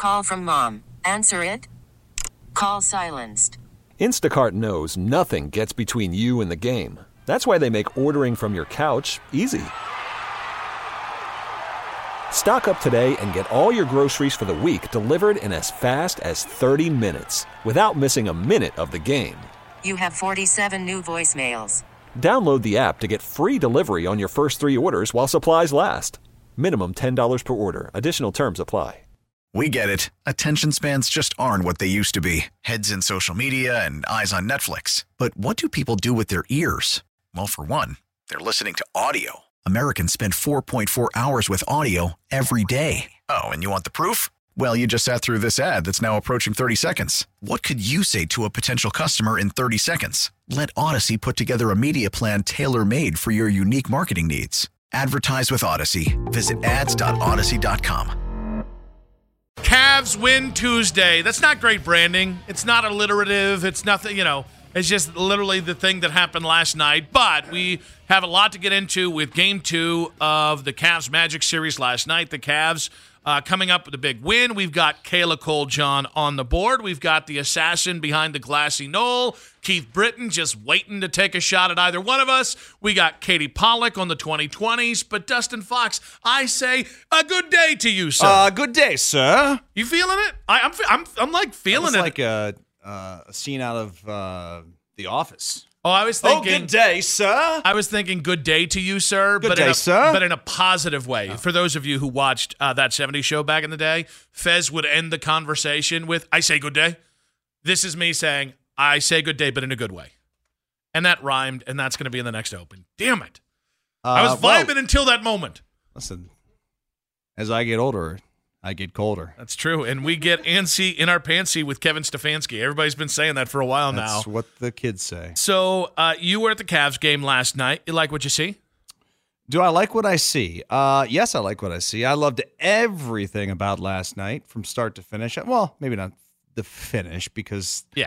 Call from mom. Answer it. Call silenced. Instacart knows nothing gets between you and the game. That's why they make ordering from your couch easy. Stock up today and get all your groceries for the week delivered in as fast as 30 minutes without missing a minute of the game. You have 47 new voicemails. Download the app to get free delivery on your first 3 orders while supplies last. Minimum $10 per order. Additional terms apply. We get it. Attention spans just aren't what they used to be. Heads in social media and eyes on Netflix. But what do people do with their ears? Well, for one, they're listening to audio. Americans spend 4.4 hours with audio every day. Oh, and you want the proof? Well, you just sat through this ad that's now approaching 30 seconds. What could you say to a potential customer in 30 seconds? Let Odyssey put together a media plan tailor-made for your unique marketing needs. Advertise with Odyssey. Visit ads.odyssey.com. Cavs win Tuesday. That's not great branding. It's not alliterative. It's nothing, it's just literally the thing that happened last night. But we have a lot to get into with Game 2 of the Cavs Magic series last night. The Cavs coming up with a big win. We've got Kayla Cole-John on the board. We've got the assassin behind the glassy knoll, Keith Britton, just waiting to take a shot at either one of us. We got Katie Pollock on the 2020s. But Dustin Fox, I say a good day to you, sir. Good day, sir. You feeling it? I'm like feeling it. Like a scene out of The Office. Oh, I was thinking. Oh, good day, sir. I was thinking good day to you, sir. Good day, sir. But in a positive way. Oh. For those of you who watched that 70s show back in the day, Fez would end the conversation with, I say good day. This is me saying, I say good day, but in a good way. And that rhymed, and that's going to be in the next Open. Damn it. I was vibing until that moment. Listen, as I get older, I get colder. That's true. And we get antsy in our pantsy with Kevin Stefanski. Everybody's been saying that for a while now. That's what the kids say. So you were at the Cavs game last night. You like what you see? Do I like what I see? Yes, I like what I see. I loved everything about last night from start to finish. Well, maybe not the finish because, you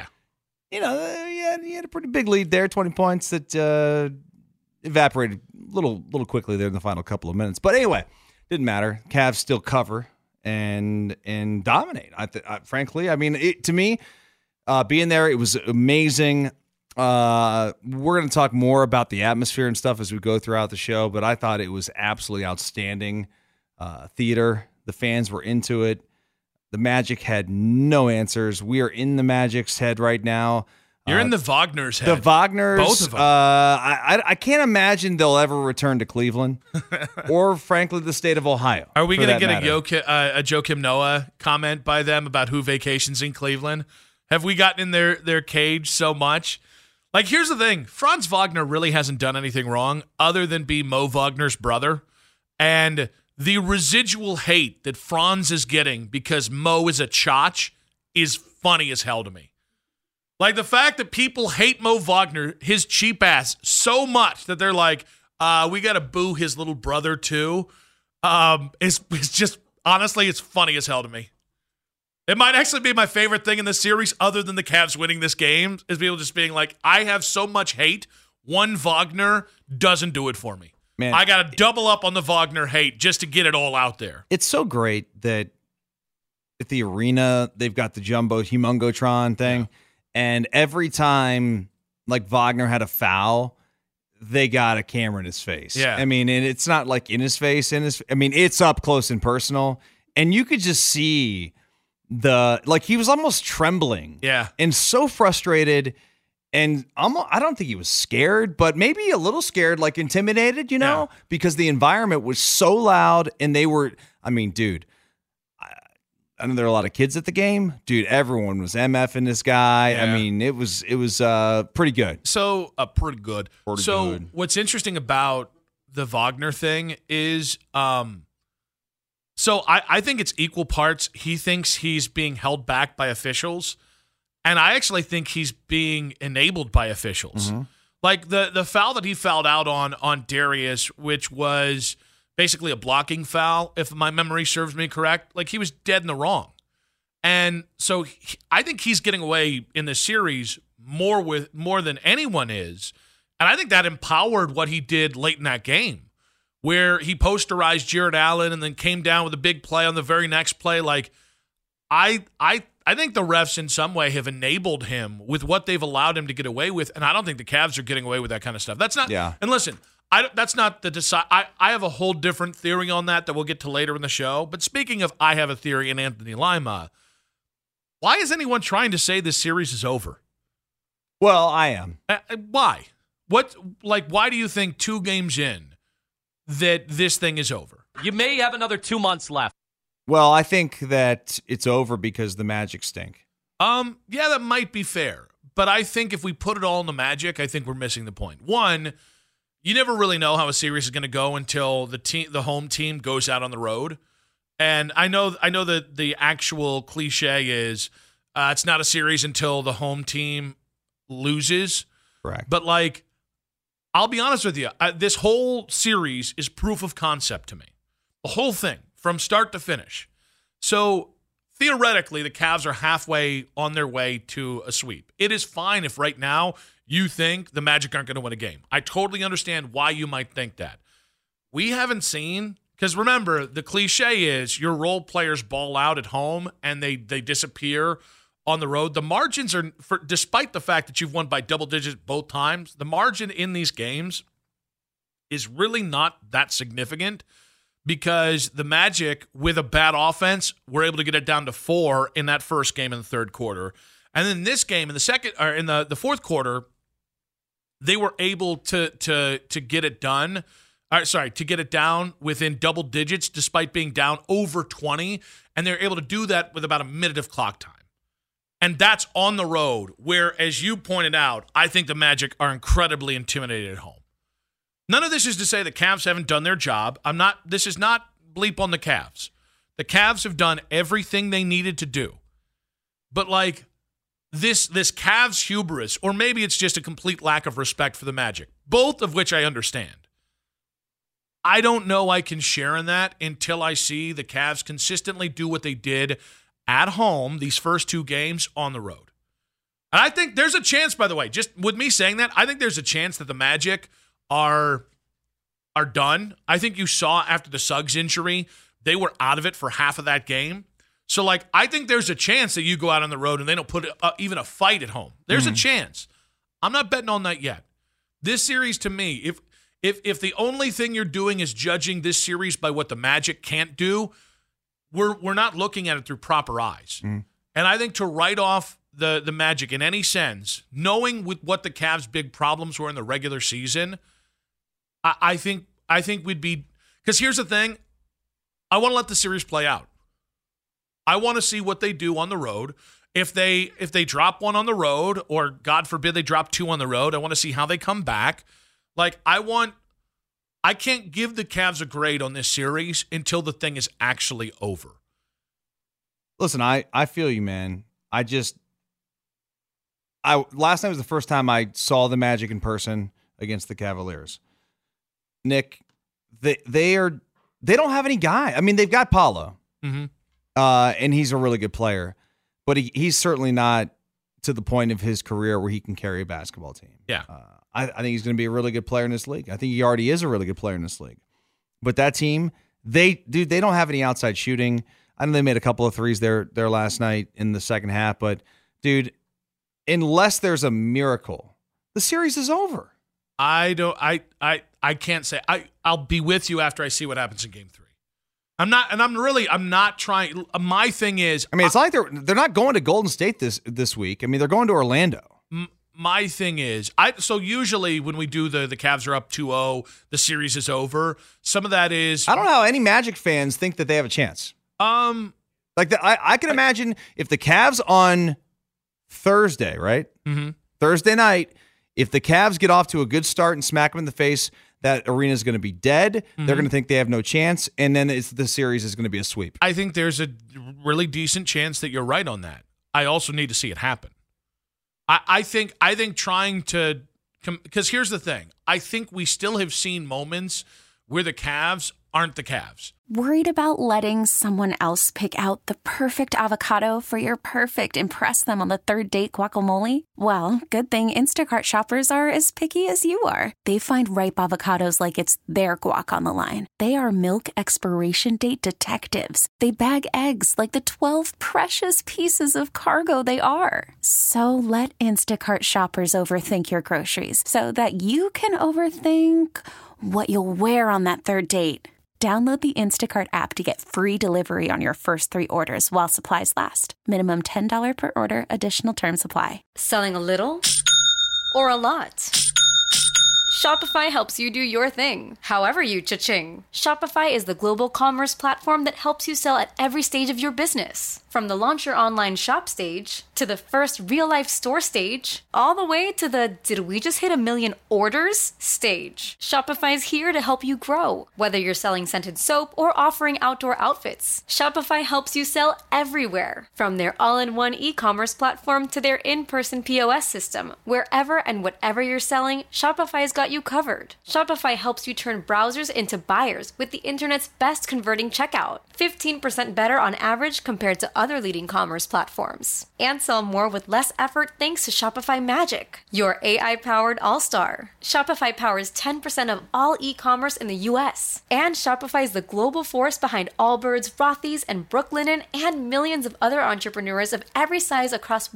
had a pretty big lead there, 20 points that evaporated a little quickly there in the final couple of minutes. But anyway, didn't matter. Cavs still cover and dominate. Frankly, I mean, to me, being there, it was amazing. We're going to talk more about the atmosphere and stuff as we go throughout the show, but I thought it was absolutely outstanding theater. The fans were into it. The Magic had no answers. We are in the Magic's head right now. You're in the Wagner's head. The Wagners. Both of them. I can't imagine they'll ever return to Cleveland or, frankly, the state of Ohio. Are we going to get a Joakim Noah comment by them about who vacations in Cleveland? Have we gotten in their cage so much? Like, here's the thing. Franz Wagner really hasn't done anything wrong other than be Mo Wagner's brother. And the residual hate that Franz is getting because Mo is a chotch is funny as hell to me. Like, the fact that people hate Mo Wagner, his cheap ass, so much that they're like, we got to boo his little brother too. It's just, honestly, it's funny as hell to me. It might actually be my favorite thing in this series, other than the Cavs winning this game, is people just being like, I have so much hate. One Wagner doesn't do it for me. Man, I got to double up on the Wagner hate just to get it all out there. It's so great that at the arena, they've got the jumbo Humongotron thing. Yeah. And every time, like, Wagner had a foul, they got a camera in his face. Yeah. I mean, and it's not like in his face. It's up close and personal. And you could just see he was almost trembling. Yeah. And so frustrated. And I don't think he was scared, but maybe a little scared, like intimidated, because the environment was so loud. And they were, dude. I know there are a lot of kids at the game. Dude, everyone was MFing this guy. Yeah. It was pretty good. So, pretty good. What's interesting about the Wagner thing is, I think it's equal parts. He thinks he's being held back by officials, and I actually think he's being enabled by officials. Mm-hmm. Like the foul that he fouled out on Darius, which was basically a blocking foul, if my memory serves me correct. Like, he was dead in the wrong. And so I think he's getting away in this series more than anyone is. And I think that empowered what he did late in that game, where he posterized Jared Allen and then came down with a big play on the very next play. Like, I think the refs in some way have enabled him with what they've allowed him to get away with, and I don't think the Cavs are getting away with that kind of stuff. That's not. Yeah. And listen, that's not the decide. I have a whole different theory on that we'll get to later in the show. But speaking of, I have a theory in Anthony Lima. Why is anyone trying to say this series is over? Well, I am. Why? Why do you think 2 games in that this thing is over? You may have another 2 months left. Well, I think that it's over because the Magic stink. Yeah, that might be fair. But I think if we put it all in the Magic, I think we're missing the point. One, you never really know how a series is going to go until the home team goes out on the road. And I know that the actual cliche is it's not a series until the home team loses. Correct. But I'll be honest with you, this whole series is proof of concept to me. The whole thing, from start to finish. So theoretically, the Cavs are halfway on their way to a sweep. It is fine if right now you think the Magic aren't going to win a game. I totally understand why you might think that. We haven't seen, because remember, the cliche is your role players ball out at home and they disappear on the road. The margins are, despite the fact that you've won by double digits both times, the margin in these games is really not that significant. Because the Magic, with a bad offense, were able to get it down to 4 in that first game in the third quarter. And then this game in the fourth quarter, they were able to get it done. To get it down within double digits despite being down over 20. And they're able to do that with about a minute of clock time. And that's on the road, where, as you pointed out, I think the Magic are incredibly intimidated at home. None of this is to say the Cavs haven't done their job. This is not bleep on the Cavs. The Cavs have done everything they needed to do. But this Cavs hubris, or maybe it's just a complete lack of respect for the Magic, both of which I understand. I don't know I can share in that until I see the Cavs consistently do what they did at home these first 2 games on the road. And I think there's a chance, by the way, just with me saying that, I think there's a chance that the Magic are done. I think you saw after the Suggs injury, they were out of it for half of that game. So, I think there's a chance that you go out on the road and they don't put even a fight at home. There's a chance. I'm not betting on that yet. This series, to me, if the only thing you're doing is judging this series by what the Magic can't do, we're not looking at it through proper eyes. And I think to write off the Magic in any sense, knowing with what the Cavs' big problems were in the regular season, I think we'd be, because here's the thing, I want to let the series play out. I want to see what they do on the road. If they drop 1 on the road, or God forbid they drop 2 on the road, I want to see how they come back. I can't give the Cavs a grade on this series until the thing is actually over. Listen, I feel you, man. Last night was the first time I saw the Magic in person against the Cavaliers. Nick, they don't have any guy. I mean, they've got Paolo, and he's a really good player, but he's certainly not to the point of his career where he can carry a basketball team. Yeah, I think he's going to be a really good player in this league. I think he already is a really good player in this league. But that team, they don't have any outside shooting. I know they made a couple of threes there last night in the second half, but dude, unless there's a miracle, the series is over. I can't say. I'll be with you after I see what happens in Game 3. I'm not trying. My thing is, I mean, it's like they're not going to Golden State this week. I mean, they're going to Orlando. My thing is, so usually when we do the Cavs are up 2-0, the series is over. Some of that is, I don't know how any Magic fans think that they have a chance. I can imagine if the Cavs on Thursday, right? Mm-hmm. Thursday night, if the Cavs get off to a good start and smack them in the face, that arena is going to be dead. Mm-hmm. They're going to think they have no chance, and then the series is going to be a sweep. I think there's a really decent chance that you're right on that. I also need to see it happen. I think trying to, because here's the thing. I think we still have seen moments where the Cavs aren't the Cavs. Worried about letting someone else pick out the perfect avocado for your perfect impress them on the third date guacamole? Well, good thing Instacart shoppers are as picky as you are. They find ripe avocados like it's their guac on the line. They are milk expiration date detectives. They bag eggs like the 12 precious pieces of cargo they are. So let Instacart shoppers overthink your groceries so that you can overthink what you'll wear on that third date. Download the Instacart app to get free delivery on your first 3 orders while supplies last. Minimum $10 per order. Additional terms apply. Selling a little or a lot? Shopify helps you do your thing, however you cha-ching. Shopify is the global commerce platform that helps you sell at every stage of your business. From the launch your online shop stage, to the first real-life store stage, all the way to the did we just hit 1 million orders stage. Shopify's here to help you grow. Whether you're selling scented soap or offering outdoor outfits, Shopify helps you sell everywhere. From their all-in-one e-commerce platform to their in-person POS system, wherever and whatever you're selling, Shopify's got you covered. Shopify helps you turn browsers into buyers with the internet's best converting checkout. 15% better on average compared to other leading commerce platforms. And sell more with less effort thanks to Shopify Magic, your AI-powered all-star. Shopify powers 10% of all e-commerce in the US. And Shopify is the global force behind Allbirds, Rothy's, and Brooklinen, and millions of other entrepreneurs of every size across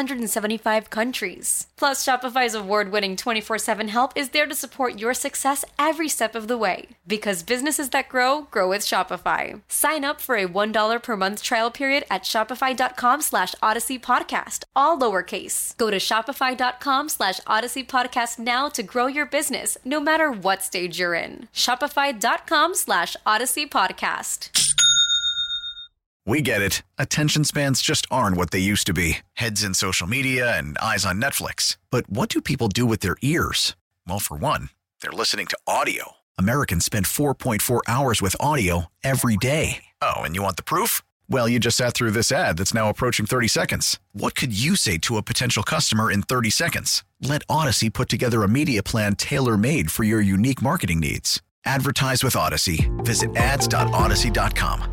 175 countries. Plus, Shopify's award-winning 24/7 help is there to support your success every step of the way. Because businesses that grow with Shopify. Sign up for a $1 per month trial period at shopify.com/Odyssey Podcast, all lowercase. Go to shopify.com/Odyssey Podcast now to grow your business, no matter what stage you're in. Shopify.com/Odyssey Podcast. We get it. Attention spans just aren't what they used to be. Heads in social media and eyes on Netflix. But what do people do with their ears? Well, for one, they're listening to audio. Americans spend 4.4 hours with audio every day. Oh, and you want the proof? Well, you just sat through this ad that's now approaching 30 seconds. What could you say to a potential customer in 30 seconds? Let Odyssey put together a media plan tailor-made for your unique marketing needs. Advertise with Odyssey. Visit ads.odyssey.com.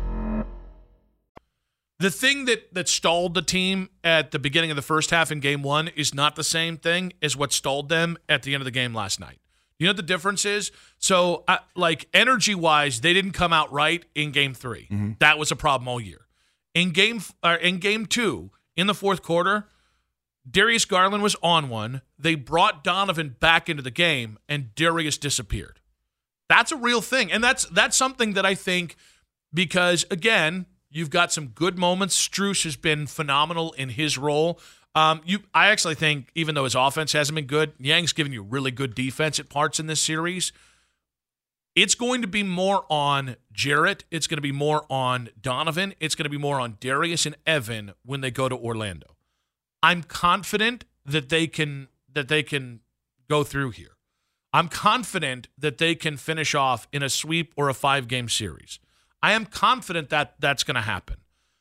The thing that stalled the team at the beginning of the first half in game 1 is not the same thing as what stalled them at the end of the game last night. You know what the difference is? So, energy-wise, they didn't come out right in game 3. Mm-hmm. That was a problem all year. In game 2, in the fourth quarter, Darius Garland was on one. They brought Donovan back into the game, and Darius disappeared. That's a real thing, and that's something that I think because, again, you've got some good moments. Strus has been phenomenal in his role. I actually think, even though his offense hasn't been good, Yang's given you really good defense at parts in this series. It's going to be more on Jarrett. It's going to be more on Donovan. It's going to be more on Darius and Evan when they go to Orlando. I'm confident that they can go through here. I'm confident that they can finish off in a sweep or a 5-game series. I am confident that that's going to happen.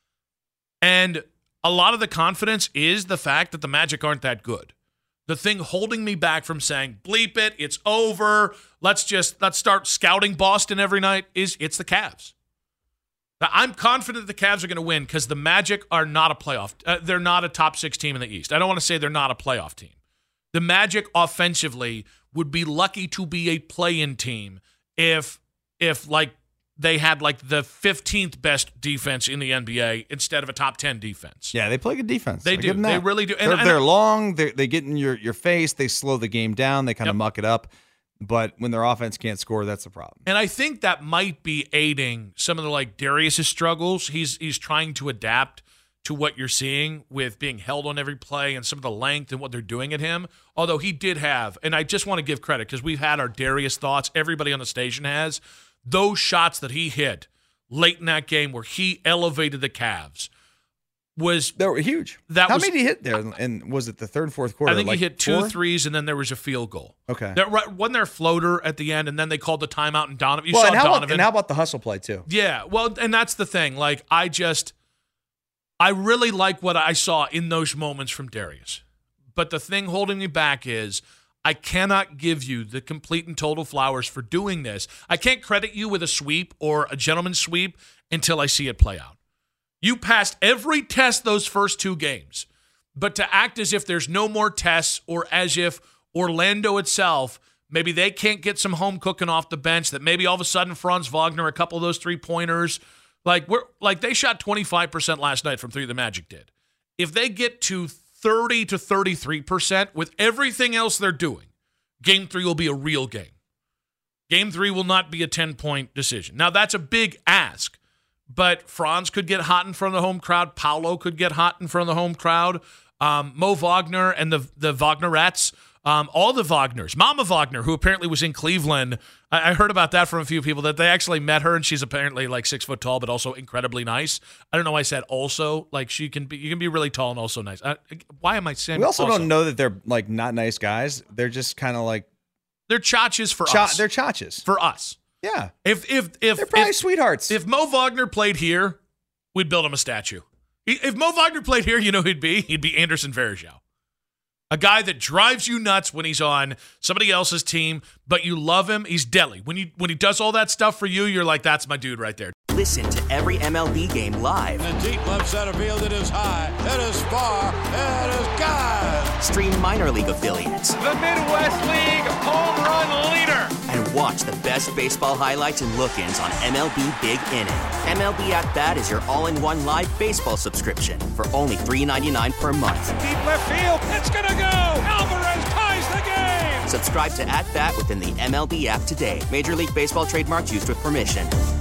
And a lot of the confidence is the fact that the Magic aren't that good. The thing holding me back from saying, bleep it, it's over, let's start scouting Boston every night, it's the Cavs. Now, I'm confident the Cavs are going to win because the Magic are not a playoff. They're not a top 6 team in the East. I don't want to say they're not a playoff team. The Magic offensively would be lucky to be a play-in team if they had like the 15th best defense in the NBA instead of a top 10 defense. Yeah, they play good defense. They do. They really do. And they're long. They get in your face. They slow the game down. They kind of muck it up. But when their offense can't score, that's the problem. And I think that might be aiding some of the Darius's struggles. He's trying to adapt to what you're seeing with being held on every play and some of the length and what they're doing at him. Although he did have, and I just want to give credit because we've had our Darius thoughts. Everybody on the station has. Those shots that he hit late in that game where he elevated the Cavs they were huge. How many did he hit there? And was it the third and fourth quarter? I think he hit 2 threes, and then there was a field goal. Okay. Wasn't there a floater at the end, and then they called the timeout, and Donovan. And how about the hustle play, too? Yeah, well, and that's the thing. I really like what I saw in those moments from Darius. But the thing holding me back is I cannot give you the complete and total flowers for doing this. I can't credit you with a sweep or a gentleman's sweep until I see it play out. You passed every test those first 2 games, but to act as if there's no more tests or as if Orlando itself, maybe they can't get some home cooking off the bench, that maybe all of a sudden Franz Wagner, a couple of those 3-pointers, like they shot 25% last night from 3, the Magic did. If they get to 30 to 33% with everything else they're doing, Game 3 will be a real game. Game 3 will not be a 10-point decision. Now, that's a big ask, but Franz could get hot in front of the home crowd. Paolo could get hot in front of the home crowd. Mo Wagner and the Wagnerettes, all the Wagners. Mama Wagner, who apparently was in Cleveland. I heard about that from a few people, that they actually met her, and she's apparently like 6 foot tall, but also incredibly nice. I don't know why I said also. Like, you can be really tall and also nice. Why am I saying? We also don't know that they're like not nice guys. They're just kind of like, they're chachas for us. They're chachas for us. Yeah. If they're probably sweethearts. If Mo Wagner played here, we'd build him a statue. If Mo Wagner played here, you know who'd be? He'd be Anderson Varejao. A guy that drives you nuts when he's on somebody else's team, but you love him. He's deadly. When he does all that stuff for you, you're like, that's my dude right there. Listen to every MLB game live. In the deep left center field, it is high, it is far, it is gone. Stream minor league affiliates. The Midwest League home run leader. And watch the best baseball highlights and look-ins on MLB Big Inning. MLB At Bat is your all-in-one live baseball subscription for only $3.99 per month. Deep left field, it's gonna go. Alvarez ties the game. Subscribe to At Bat within the MLB app today. Major League Baseball trademarks used with permission.